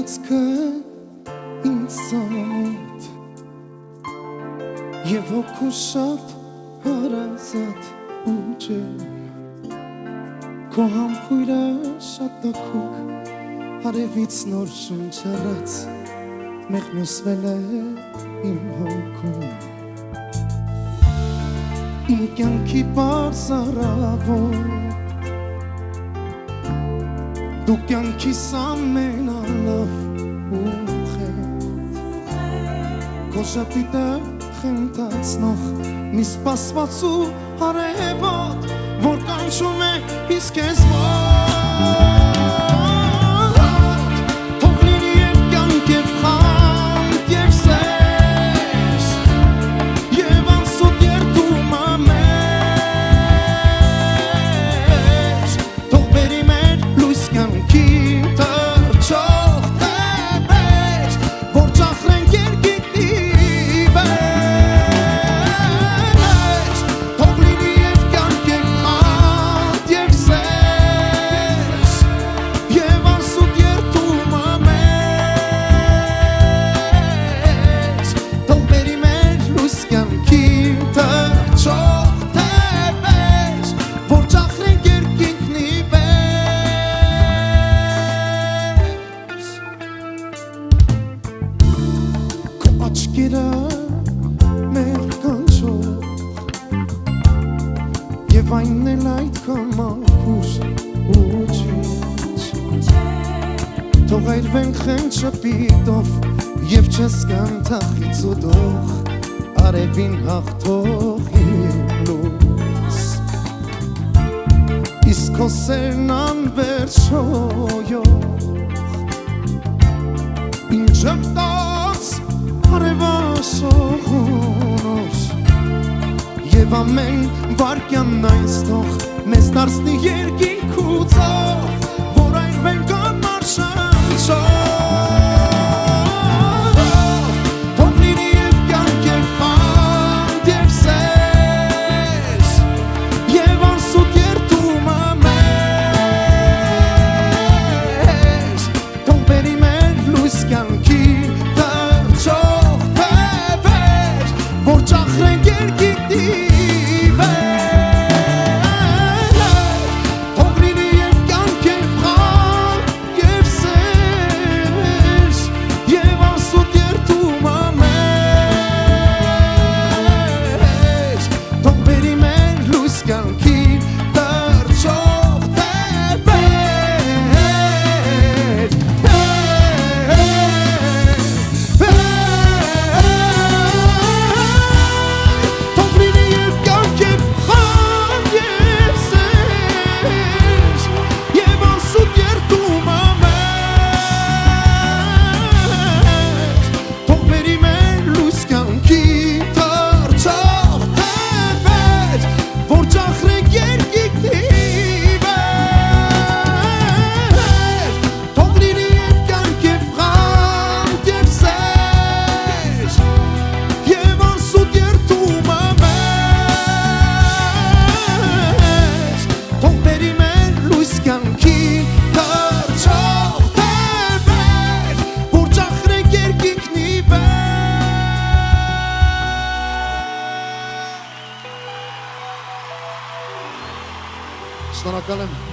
հայացքը ինձ ծանոթ Եվ հոգու շատ հարազատ ու ջերմ Քո համբույրը շատ տաքուկ Արևից նոր շունչ հեռաց Մեղմոսվել է իմ հոգում Իմ կյանքի պարզ առավոտ Դու կյանքիս ամենալավ ուղետ Քո շապիտը խենթացնող մի սպասված ու արևոտ Որ կանչում է իսկ ես ոտ Թող լինի և կյանք և խանդ և սես Եվ անսուտ երդում ամեջ Թող բերի մեր լույս կյանքին թրջող տեպեջ Որ ճախրենք երկիքնի վեջ Թող լինի և կյանք և խանդ և սես Եվ անսուտ երդում ամեջ Թող բերի մեր լույս կյանքին թրջող տեպեջ Որ ճախրենք երկիքնի վեջ Քո աչքերը մեր կանչող Եվ այն էլ այդքան մաքուր ու ջինջ Թող այրվենք խենթ շպիտով Եվ չես կան թախից ու դող Արևին հաղթող իմ լույս Իսկ քո սերն անվերջոյող Ինչ ժպտաց արևասողունով Եվ ամեն վարկյանն այստող մեզ դարձնի երկինք ու ծով Որ այրվենք անմար շանչով Թող լինի և կյանք և խանդ և սես Եվ անսուտ երդում ամեջ Թող բերի մեր լույս կյանքի թրջող տեպեջ Որ ճախրենք երկիքնի վեջ Թող լինի և կյանք և խանդ և սես Եվ անսուտ երդում ամեջ Թող բերի մեր լույս կյանքի թրջող տեպեջ Թող լինի և կյանք և խանդ և սես Եվ անսուտ երդում ամեջ Թող բերի մեր լույս կյանքի թրջող տեպեջ Որ ճախրենք երկիքնի վեջ Թող լինի և կյանք և խանդ և սես Եվ անսուտ երդում ամեջ Թող բերի մեր լույս կյանքի թրջող տեպեջ Որ ճախրենք երկիքնի վեջ Շնորհակալ եմ